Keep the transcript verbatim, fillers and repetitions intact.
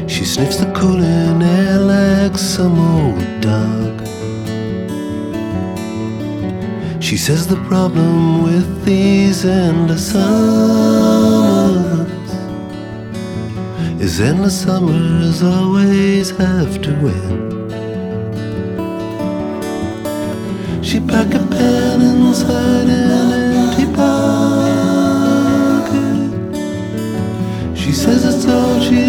She sniffs the cooling air like some old dog. She says the problem with these endless summers is endless summers always have to end. She packed a pen inside it